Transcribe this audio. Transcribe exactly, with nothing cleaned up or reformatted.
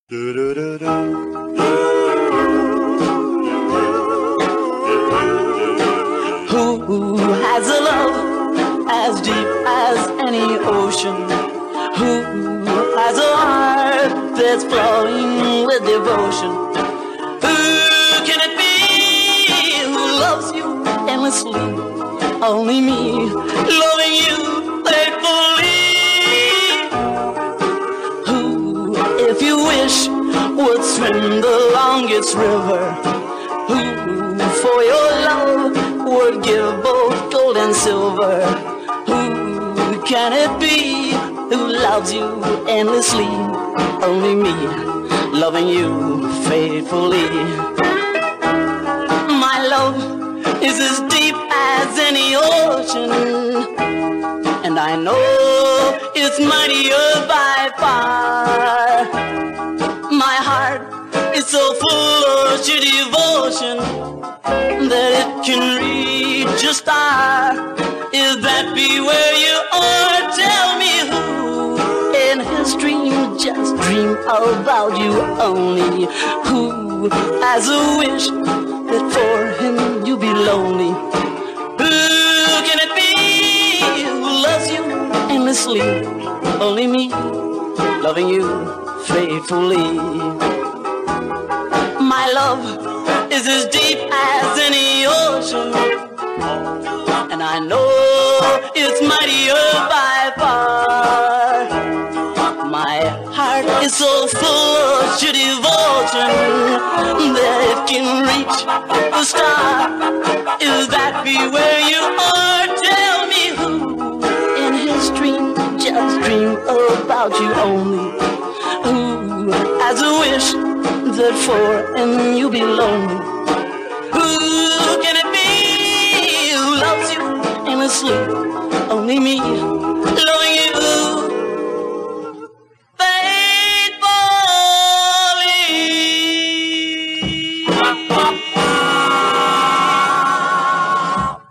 Who has a love as deep as any ocean? Who has a heart that's flowing with devotion? Who can it be who loves you endlessly? Only me, loving you faithfully. Who, if you wish, would swim the longest river? Who, for your love, would give both gold and silver? Who can it be who loves you endlessly? Only me, loving you faithfully. My love is as deep as any ocean, and I know it's mightier by far. My heart is so full of your devotion that it can reach a star. If that be where you are, tell me who in his dream just dream about you only. Who has a wish that for him you be lonely? Who can it be who loves you endlessly? Only me, loving you faithfully. My love is as deep as any ocean, and I know it's mightier by far. My heart is so full of your devotion that it can reach the star. If that be where you are, tell me who in his dream just dream about you only. Who has a wish that for him you be lonely? Who can it be who loves you endlessly? Only me.